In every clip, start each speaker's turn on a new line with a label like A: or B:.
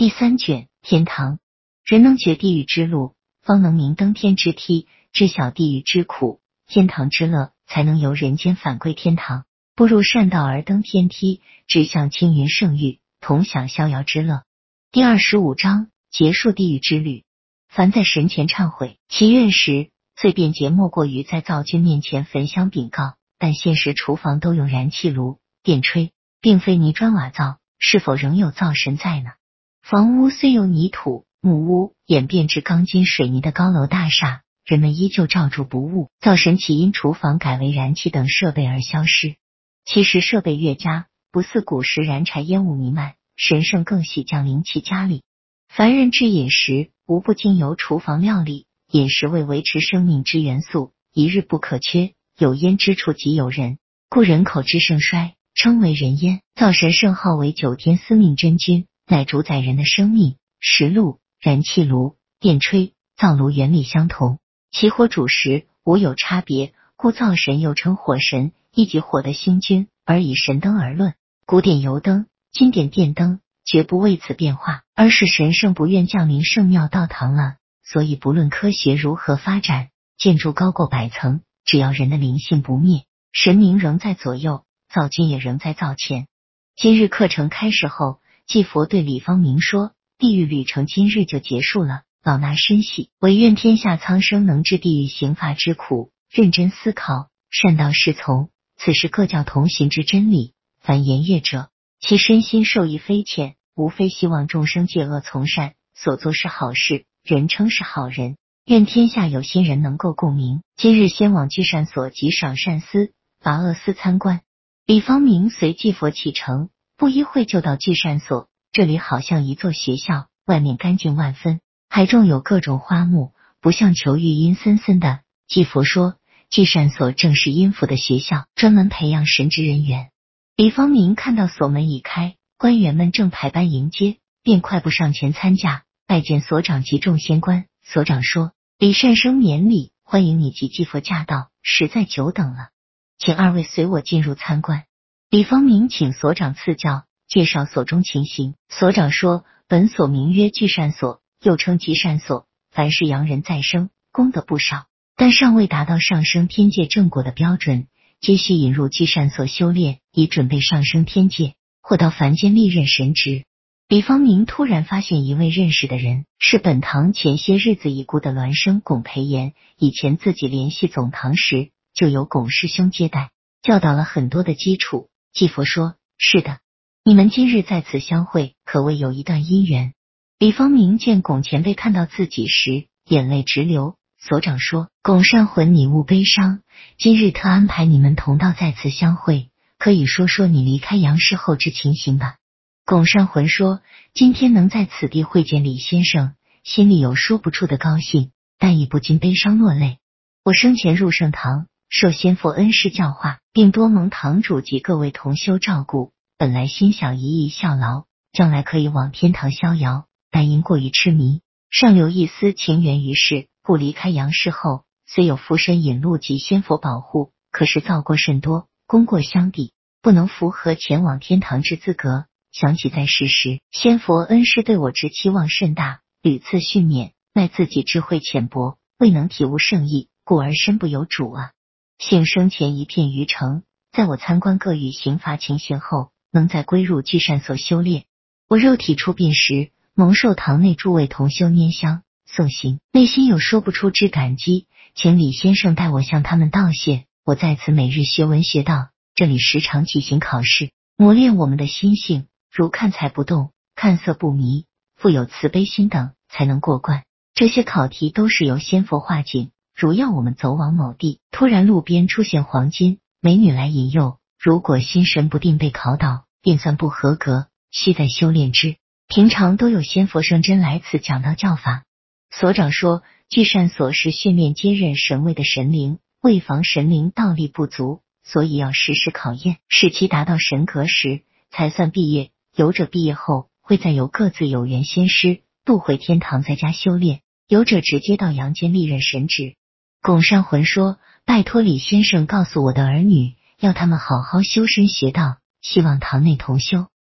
A: 第3卷天堂。人能觉地狱之路，方能明登天之梯，知晓地狱之苦，天堂之乐，才能由人间返归天堂，步入善道而登天梯，直向青云圣域，同享逍遥之乐。第25章结束地狱之旅。凡在神前忏悔祈愿时，最便捷莫过于在灶君面前焚香禀告，但现实厨房都用燃气炉、电吹，并非泥砖瓦灶，是否仍有灶神在呢？房屋虽由泥土、木屋演变至钢筋水泥的高楼大厦，人们依旧照住不误，灶神岂因厨房改为燃气等设备而消失？其实设备越佳，不似古时燃柴烟雾弥漫，神圣更喜降临其家里。凡人之饮食，无不经由厨房料理，饮食为维持生命之元素，一日不可缺，有烟之处即有人，故人口之盛衰，称为人烟。灶神圣号为9天司命真君，乃主宰人的生命。石炉、燃气炉、电吹、灶炉原理相同，其火主食无有差别，故灶神又称火神，亦即火的星君，而以神灯而论。古典油灯、今典电灯绝不为此变化，而是神圣不愿降临圣庙道堂了。所以不论科学如何发展，建筑高过100层，只要人的灵性不灭，神明仍在左右，灶君也仍在灶前。今日课程开始后，继佛对李方明说，地狱旅程今日就结束了，老衲深喜，唯愿天下苍生能知地狱刑罚之苦，认真思考，善道是从，此是各教同行之真理。凡言阅者，其身心受益匪浅，无非希望众生戒恶从善，所做是好事，人称是好人。愿天下有心人能够共鸣。今日先往聚善所及赏善司、罚恶司参观。李方明随继佛启程，不一会就到聚善所。这里好像一座学校，外面干净万分，还种有各种花木，不像囚狱阴森森的。继佛说，聚善所正是阴府的学校，专门培养神职人员。李方明看到所门已开，官员们正排班迎接，便快步上前参驾，拜见所长及众仙官。所长说，李善生免礼，欢迎你及继佛驾到，实在久等了，请2位随我进入参观。李方明请所长赐教，介绍所中情形。所长说，本所名曰聚善所，又称极善所，凡是洋人再生，功德不少，但尚未达到上升天界正果的标准，皆需引入聚善所修炼，以准备上升天界，或到凡间历任神职。李方明突然发现一位认识的人，是本堂前些日子已故的孪生龚培炎。以前自己联系总堂时，就由龚师兄接待，教导了很多的基础。继佛说，是的，你们今日在此相会，可谓有一段姻缘。李方明见龚前辈看到自己时，眼泪直流。所长说，龚善魂，你勿悲伤，今日特安排你们同道在此相会，可以说说你离开杨氏后之情形吧。龚善魂说，今天能在此地会见李先生，心里有说不出的高兴，但亦不禁悲伤落泪。我生前入圣堂，受仙佛恩师教化，并多蒙堂主及各位同修照顾，本来心想一效劳，将来可以往天堂逍遥，但因过于痴迷，尚留一丝情缘于世，故离开杨氏后，虽有附身引路及仙佛保护，可是造过甚多，功过相抵，不能符合前往天堂之资格。想起在世时，仙佛恩师对我之期望甚大，屡次训勉，奈自己智慧浅薄，未能体悟圣意，故而身不由主啊。幸生前一片愚诚，在我参观各狱刑罚情形后，能再归入聚善所修炼。我肉体出殡时，蒙受堂内诸位同修拈香送行，内心有说不出之感激，请李先生代我向他们道谢。我在此每日学文学道，这里时常举行考试，磨练我们的心性，如看财不动、看色不迷、富有慈悲心等，才能过关。这些考题都是由仙佛化境，如要我们走往某地，突然路边出现黄金美女来引诱，如果心神不定被考倒，便算不合格，需再修炼之。平常都有仙佛圣真来此讲道教法。所长说，聚善所是训练接任神位的神灵，为防神灵道力不足，所以要时时考验，使其达到神格时才算毕业。有者毕业后会再由各自有缘仙师渡回天堂在家修炼，有者直接到阳间历任神职。龚善魂说，拜托李先生告诉我的儿女，要他们好好修身学道，希望堂内同修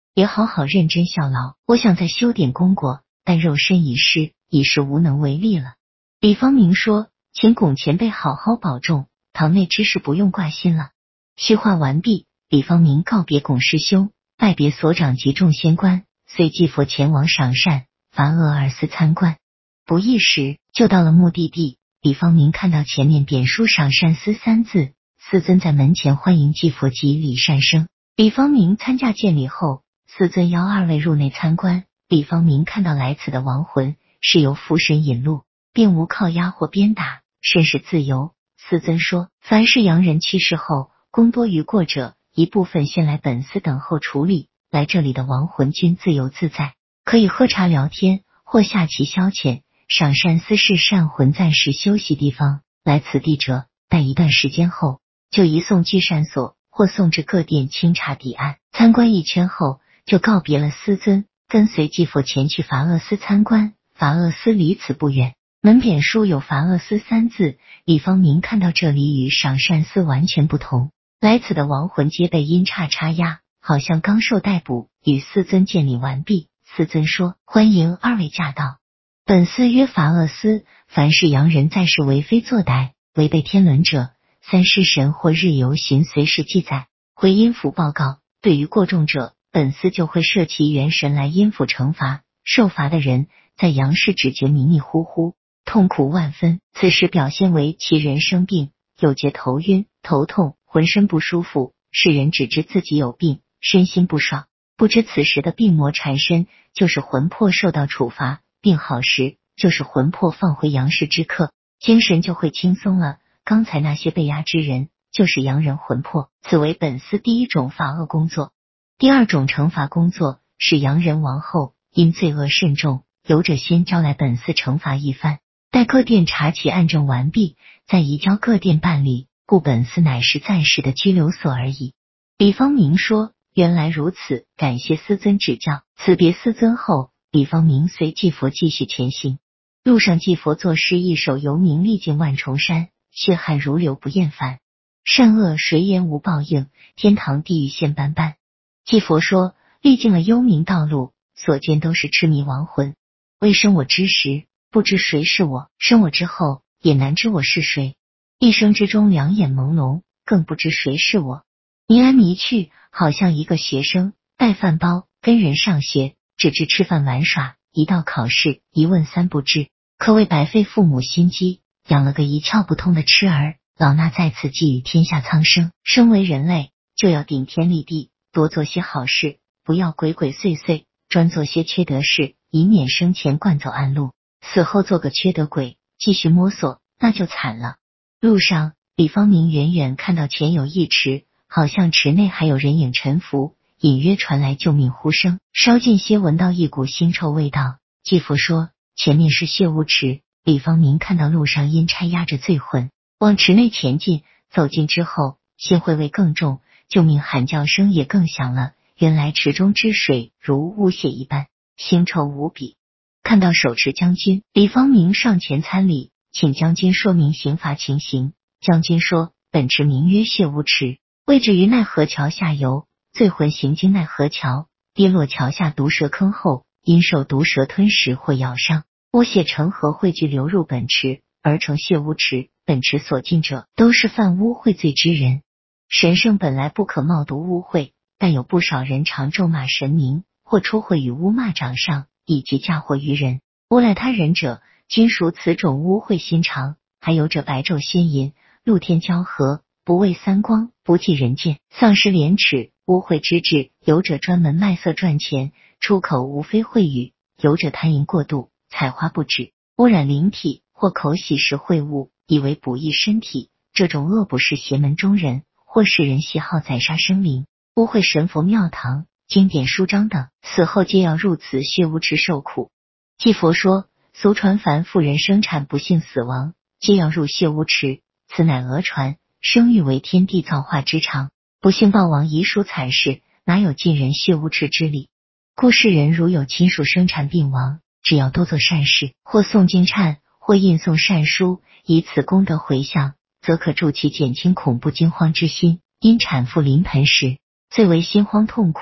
A: 也好好认真效劳。我想再修点功过，但肉身已逝，已是无能为力了。李方明说：“请龚前辈好好保重，堂内之事不用挂心了。”叙话完毕，李方明告别龚师兄，拜别所长及众仙官，随继佛前往赏善罚恶二司参观。不一时，就到了目的地。李方明看到前面匾书赏善司三字，司尊在门前欢迎继佛及李善生。李方明参驾见礼后，司尊邀二位入内参观。李方明看到来此的亡魂是由福神引路，并无靠压或鞭打，甚是自由。司尊说，凡是洋人去世后功多于过者，一部分先来本司等候处理，来这里的亡魂均自由自在，可以喝茶聊天或下棋消遣。赏善司是善魂暂时休息地方，来此地者待一段时间后，就移送居善所或送至各店清查抵案。参观一圈后，就告别了司尊，跟随继佛前去罚恶司参观。罚恶司离此不远，门匾书有罚恶司三字。李方明看到这里与赏善司完全不同，来此的亡魂皆被阴差插压，好像刚受逮捕。与司尊见礼完毕，司尊说：“欢迎二位驾到。本司曰罚恶司，凡是洋人在世为非作歹，违背天伦者，三尸神或日游行随时记载，回阴府报告。对于过重者，本司就会设其元神来阴府惩罚。受罚的人在阳世只觉迷迷糊糊，痛苦万分。此时表现为其人生病，有觉头晕、头痛，浑身不舒服。世人只知自己有病，身心不爽，不知此时的病魔缠身，就是魂魄受到处罚。病好时，就是魂魄放回阳世之刻，精神就会轻松了。刚才那些被压之人，就是洋人魂魄。此为本司第一种罚恶工作。第二种惩罚工作是洋人亡后，因罪恶甚重，有者先招来本司惩罚一番，待各店查其案证完毕，再移交各店办理，故本司乃是暂时的拘留所而已。李方明说：“原来如此，感谢司尊指教。”辞别司尊后，李方明随继佛继续前行。路上继佛作诗一首：游民历尽万重山，血汗如流不厌烦。善恶谁言无报应，天堂地狱现斑斑。继佛说，历尽了幽冥道路，所见都是痴迷亡魂。未生我之时，不知谁是我；生我之后，也难知我是谁。一生之中两眼朦胧，更不知谁是我。迷来迷去，好像一个学生带饭包跟人上学，只知吃饭玩耍，一到考试一问三不知，可谓白费父母心机，养了个一窍不通的痴儿。老衲在此寄予天下苍生，身为人类，就要顶天立地，多做些好事，不要鬼鬼祟祟，专做些缺德事，以免生前惯走暗路，死后做个缺德鬼，继续摸索，那就惨了。路上，李方明远远看到前有一池，好像池内还有人影沉浮，隐约传来救命呼声。稍近些，闻到一股腥臭味道。继佛说，前面是血污池。李方明看到路上阴差压着罪魂，往池内前进。走近之后，腥秽味更重，救命喊叫声也更响了。原来池中之水如污血一般，腥臭无比。看到手持将军，李方明上前参礼，请将军说明刑罚情形。将军说，本池名曰血污池，位置于奈何桥下游，罪魂行经奈何桥，跌落桥下毒蛇坑后，因受毒蛇吞食或咬伤，污血成河汇聚流入本池，而成血污池。本池所进者，都是犯污秽罪之人。神圣本来不可冒读污秽，但有不少人常咒骂神明，或出秽与污骂掌上，以及嫁祸于人，诬赖他人者，均属此种污秽心肠。还有者白昼宣淫，露天交合，不畏三光，不计人见，丧失廉耻，污秽之至。有者专门卖色赚钱，出口无非秽语；有者贪淫过度，采花不止，污染灵体，或口洗食秽物，以为补益身体。这种恶不是邪门中人，或是人喜好宰杀生灵，污秽神佛庙堂、经典书章等，死后皆要入此血污池受苦。继佛说，俗传凡妇人生产不幸死亡，皆要入血污池，此乃讹传，生育为天地造化之常，不幸报亡遗属惨事，哪有尽人血污池之理？故世人如有亲属生产病亡，只要多做善事，或诵经忏，或印诵善书，以此功德回向，则可助其减轻恐怖惊慌之心。因产妇临盆时，最为心慌痛苦，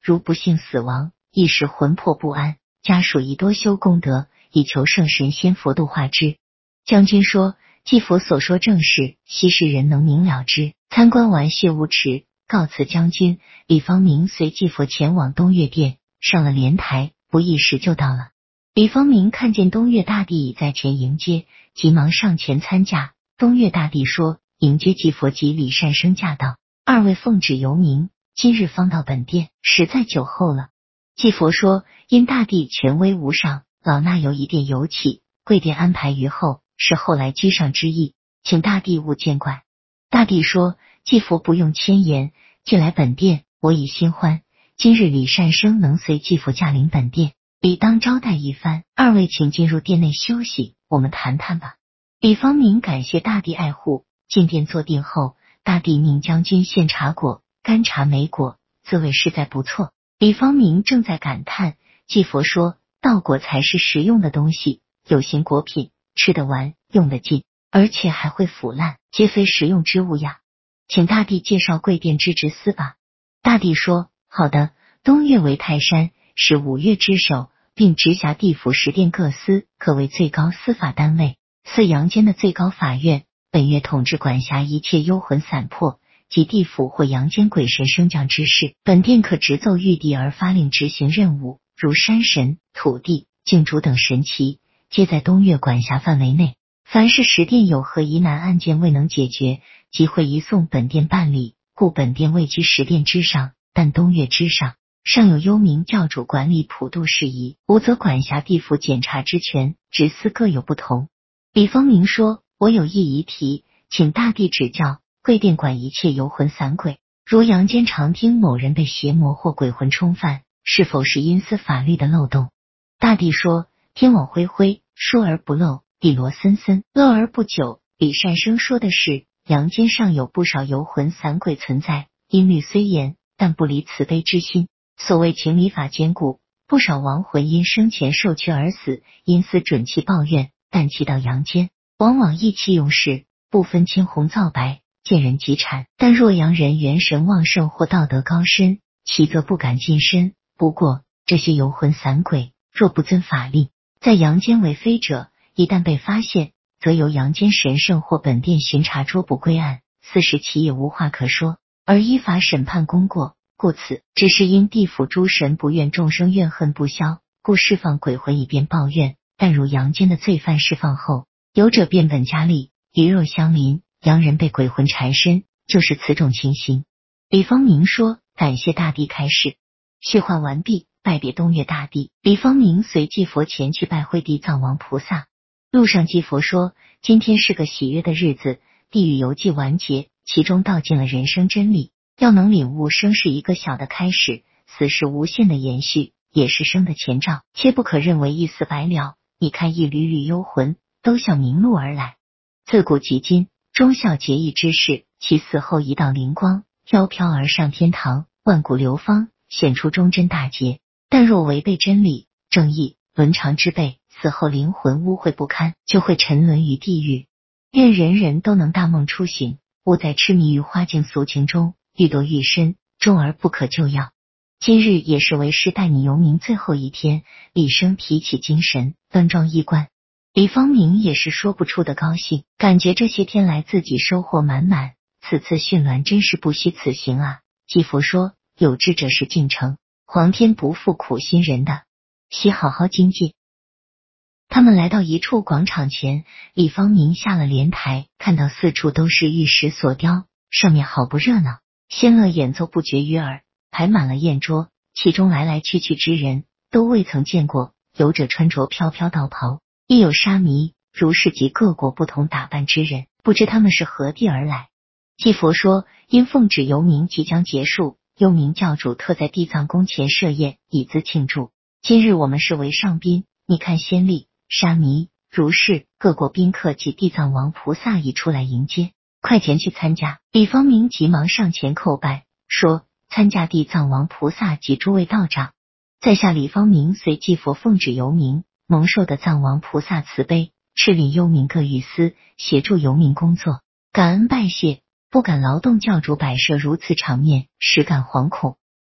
A: 如不幸死亡，一时魂魄不安，家属宜多修功德，以求圣神仙佛度化之。将军说，继佛所说正是，昔世人能明了之。参观完谢无迟，告辞将军。李方明随继佛前往东岳殿，上了莲台，不一时就到了。李方明看见东岳大帝已在前迎接，急忙上前参驾。东岳大帝说，迎接继佛及李善生驾到，二位奉旨游明，今日方到本殿，实在久候了。继佛说，因大帝权威无上，老衲由一殿游起，贵殿安排于后，是后来居上之意，请大帝勿见怪。大帝说，继佛不用谦言，既来本殿，我已心欢。今日李善生能随继佛驾临本殿，理当招待一番。二位请进入殿内休息，我们谈谈吧。李方明感谢大帝爱护，进殿坐定后，大帝命将军献茶果，干茶莓果，滋味实在不错。李方明正在感叹，继佛说，道果才是实用的东西，有形果品，吃得完，用得尽，而且还会腐烂，皆非实用之物呀。请大帝介绍贵殿之职司吧。大帝说，好的，东岳为泰山，是五岳之首，并直辖地府10殿各司，可谓最高司法单位，似阳间的最高法院。本岳统治管辖一切幽魂散魄及地府或阳间鬼神升降之事，本殿可直奏玉帝而发令执行任务，如山神、土地、镜主等神奇，皆在东岳管辖范围内。凡是10殿有何疑难案件未能解决，即会移送本殿办理，故本殿位居10殿之上，但东岳之上，尚有幽冥教主管理普度事宜，无则管辖地府检察之权，职司各有不同。李方明说，我有一疑提，请大帝指教。贵殿管一切游魂散鬼，如阳间常听某人被邪魔或鬼魂冲犯，是否是阴司法律的漏洞？大帝说，天网恢恢，疏而不漏，地罗森森，漏而不久。李善生说的是，阳间尚有不少游魂散鬼存在，音律虽严，但不离慈悲之心。所谓情理法坚固，不少亡魂因生前受屈而死，因此准其抱怨，但其到阳间，往往意气用事，不分青红皂白，见人即产。但若阳人元神旺盛或道德高深，其则不敢近身。不过这些游魂散鬼若不遵法令，在阳间为非者，一旦被发现，则由阳间神圣或本殿巡查捉捕归案，此时其也无话可说，而依法审判功过。故此，只是因地府诸神不愿众生怨恨不消，故释放鬼魂以便报怨。但如阳间的罪犯释放后，有者变本加厉，鱼肉相邻，阳人被鬼魂缠身，就是此种情形。李方明说，感谢大帝开示。叙话完毕，拜别东岳大帝，李方明随继佛前去拜会地藏王菩萨。路上继佛说，今天是个喜悦的日子，地狱游记完结，其中道尽了人生真理。要能领悟生是一个小的开始，死是无限的延续，也是生的前兆，切不可认为一死百了。你看一缕缕幽魂都向明路而来，自古及今，忠孝节义之士，其死后一道灵光飘飘而上天堂，万古流芳，显出忠贞大节。但若违背真理、正义、伦常之辈，死后灵魂污秽不堪，就会沉沦于地狱。愿人人都能大梦初醒，勿再痴迷于花境俗情中，欲夺欲深，终而不可救药。今日也是为师带你游明最后一天，厉声提起精神，端庄衣冠。李方明也是说不出的高兴，感觉这些天来自己收获满满，此次驯鸾真是不虚此行啊。继佛说，有志者事竟成，皇天不负苦心人的，需好好精进。他们来到一处广场前，李方明下了莲台，看到四处都是玉石所雕，上面好不热闹，仙乐演奏不绝于耳，排满了宴桌，其中来来去去之人都未曾见过，有者穿着飘飘道袍，亦有沙弥、儒士及各国不同打扮之人，不知他们是何地而来。继佛说，因奉旨游明即将结束，幽冥教主特在地藏宫前设宴，以资庆祝。今日我们是为上宾，你看仙吏、沙弥、儒士、各国宾客及地藏王菩萨已出来迎接，快前去参加。李方明急忙上前叩拜，说，参加地藏王菩萨及诸位道长。在下李方明随继佛奉旨游明，蒙受的藏王菩萨慈悲，敕令幽冥各狱司协助游民工作，感恩拜谢，不敢劳动教主摆设如此场面，实感惶恐。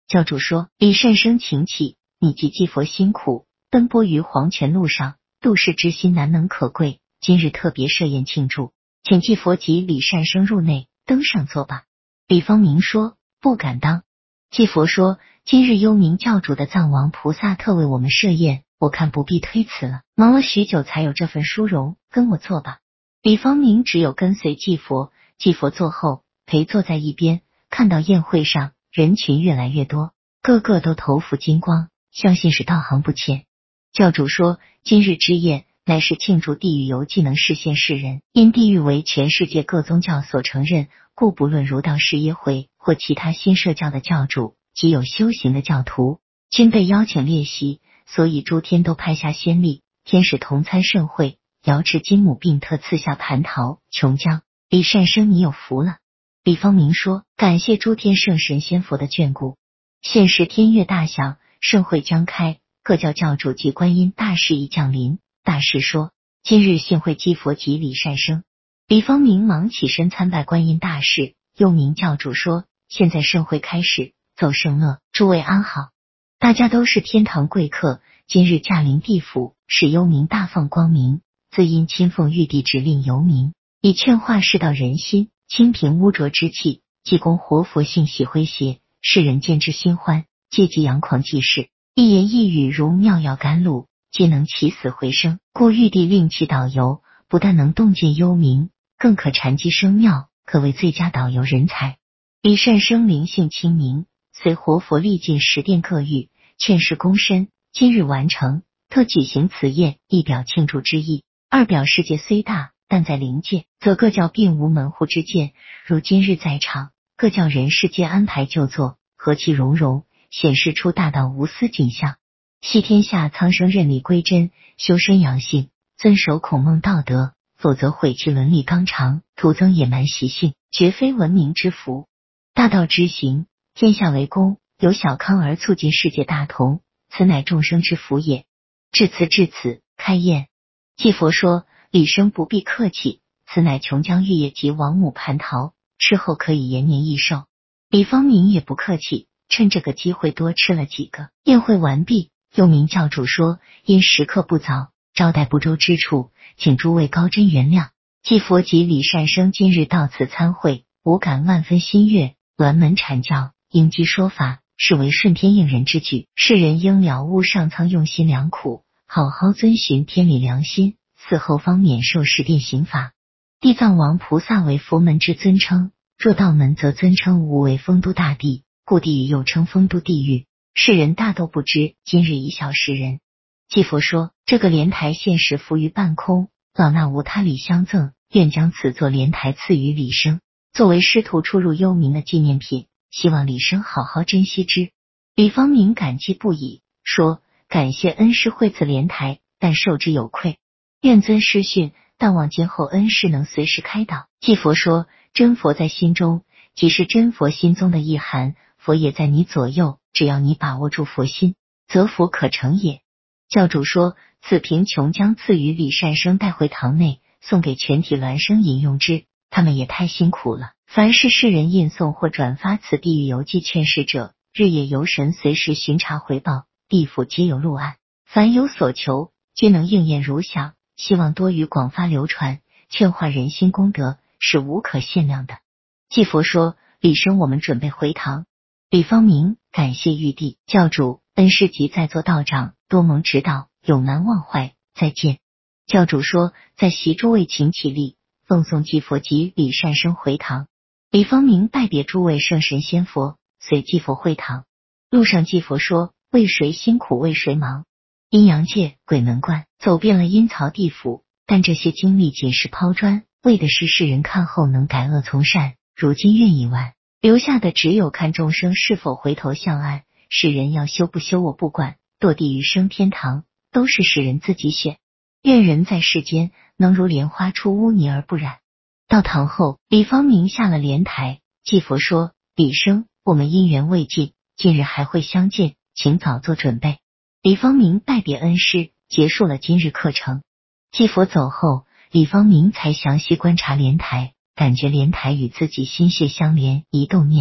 A: 教主说：“李善生请起，你及祭佛辛苦，奔波于黄泉路上，度世之心难能可贵。今日特别设宴庆祝，请祭佛及李善生入内登上座吧。”李方明说：“不敢当。”祭佛说：“今日幽冥教主的藏王菩萨特为我们设宴，我看不必推辞了。忙了许久才有这份殊荣，跟我坐吧。”李方明只有跟随祭佛，祭佛坐后陪坐在一边，看到宴会上人群越来越多，个个都头伏金光，相信是道行不浅。教主说：“今日之宴乃是庆祝地狱游技能示现世人，因地狱为全世界各宗教所承认，故不论儒道释耶回或其他新设教的教主及有修行的教徒，均被邀请列席，所以诸天都派下先例，天使同参盛会，遥持金母并特赐下蟠桃、琼浆。李善生你有福了。”李方明说：“感谢诸天圣神仙佛的眷顾。”现时天乐大响，盛会将开，各教教主及观音大士已降临。大士说：“今日幸会祭佛及李善生。”李方明忙起身参拜观音大士。幽冥教主说：“现在盛会开始，奏圣乐，诸位安好。大家都是天堂贵客，今日驾临地府，使幽冥大放光明，自因亲奉玉帝指令游民，以劝化世道人心，清平污浊之气，济公活佛性喜诙谐，世人见之心欢，借机扬狂济世，一言一语如妙药甘露，皆能起死回生。故玉帝令其导游，不但能洞见幽冥，更可禅机生妙，可谓最佳导游人才。”李善生灵性清明，随活佛历尽十殿各狱，劝世躬身，今日完成，特举行此宴，一表庆祝之意，二表世界虽大，但在灵界，则各教并无门户之见。如今日在场，各教人士皆安排就座，和其融融，显示出大道无私景象。系天下苍生认理归真，修身养性，遵守孔孟道德，否则毁去伦理纲常，徒增野蛮习性，绝非文明之福。大道之行，天下为公，由小康而促进世界大同，此乃众生之福也。至此，开宴。祭佛说：“李生不必客气，此乃琼浆玉液及王母蟠桃，吃后可以延年益寿。”李方明也不客气，趁这个机会多吃了几个。宴会完毕，幽冥教主说：“因时刻不早，招待不周之处，请诸位高真原谅。祭佛及李善生今日到此参会，吾感万分欣悦。鸾门阐教，应机说法，是为顺天应人之举。世人应了悟上苍用心良苦，好好遵循天理良心，死后方免受十殿刑罚。地藏王菩萨为佛门之尊称，若道门则尊称吾为丰都大帝，故地狱又称丰都地狱。世人大都不知，今日以小识人。”祭佛说：“这个莲台现时浮于半空，老衲无他礼相赠，愿将此座莲台赐予李生，作为师徒出入幽冥的纪念品，希望李生好好珍惜之。”李方明感激不已，说：“感谢恩师惠赐莲台，但受之有愧，愿遵师训，但望今后恩师能随时开导。”祭佛说：“真佛在心中，即是真佛心中的意涵，佛也在你左右，只要你把握住佛心，则佛可成也。”教主说：“此瓶琼浆赐予李善生带回堂内，送给全体孪生饮用之。他们也太辛苦了。凡是世人印送或转发此地狱游记劝世者，日夜游神随时巡查回报，地府皆有录案，凡有所求，均能应验如响。希望多于广发流传，劝化人心功德，是无可限量的。”祭佛说：“李生，我们准备回堂。”李方明感谢玉帝、教主、恩师及在座道长，多蒙指导，永难忘怀，再见。教主说：“在席诸位请起立，奉送祭佛及李善生回堂。”李方明拜别诸位圣神仙佛，随祭佛会堂。路上祭佛说：“为谁辛苦为谁忙？阴阳界、鬼门关，走遍了阴曹地府，但这些经历仅是抛砖，为的是世人看后能改恶从善。如今愿已完，留下的只有看众生是否回头向岸。世人要修不修我不管，堕地狱升天堂，都是世人自己选。愿人在世间能如莲花出污泥而不染。”到堂后，李方明下了莲台，祭佛说：“李生，我们因缘未尽，今日还会相见，请早做准备。”李方明拜别恩师，结束了今日课程。祭佛走后，李方明才详细观察莲台，感觉莲台与自己心血相连，一动念，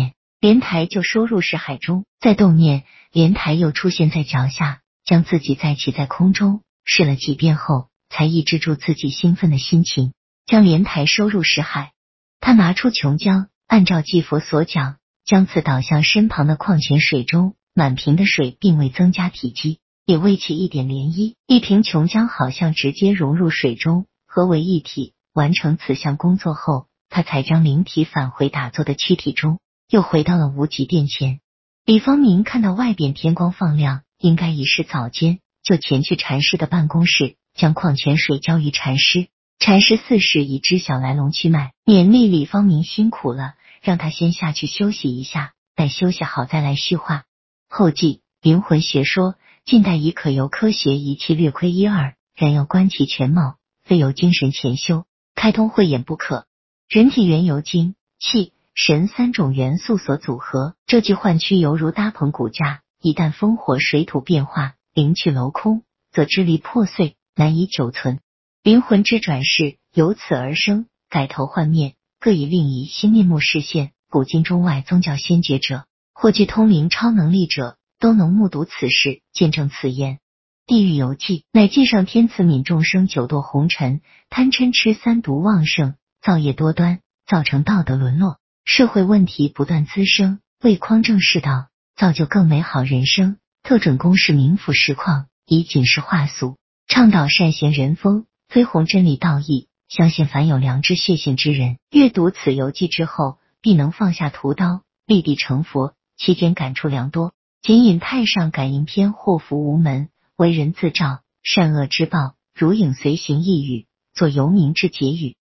A: 莲台就收入识海中，在动念，莲台又出现在脚下，将自己再起在空中，试了几遍后，才抑制住自己兴奋的心情，将莲台收入识海。他拿出琼浆，按照继佛所讲，将此倒向身旁的矿泉水中，满瓶的水并未增加体积，也未起一点涟漪，一瓶琼浆好像直接融入水中，合为一体。完成此项工作后，他才将灵体返回打坐的躯体中，又回到了无极殿前。李方明看到外边天光放亮，应该已是早间，就前去禅师的办公室，将矿泉水交于禅师。禅师似是已知晓来龙去脉，勉励李方明辛苦了，让他先下去休息一下，待休息好再来叙话。后记：灵魂学说近代已可由科学仪器略窥一二，然要观其全貌，非由精神潜修开通慧眼不可。人体原由精、气、神三种元素所组合，这具幻躯犹如搭棚骨架，一旦风火水土变化，灵去楼空，则支离破碎，难以久存。灵魂之转世由此而生，改头换面，各以另一新面目示现。古今中外宗教先觉者，或具通灵超能力者，都能目睹此事，见证此言。地狱游记乃记上天赐悯众生九堕红尘，贪嗔痴三毒旺盛，造业多端，造成道德沦落，社会问题不断滋生。为匡正世道，造就更美好人生，特准公示民府实况，以警示化俗，倡导善贤人风，推弘真理道义。相信凡有良知血性之人，阅读此游记之后，必能放下屠刀，立地成佛。其间感触良多，仅引太上感应篇祸福无门，为人自照，善恶之报如影随形一语，作游民之结语。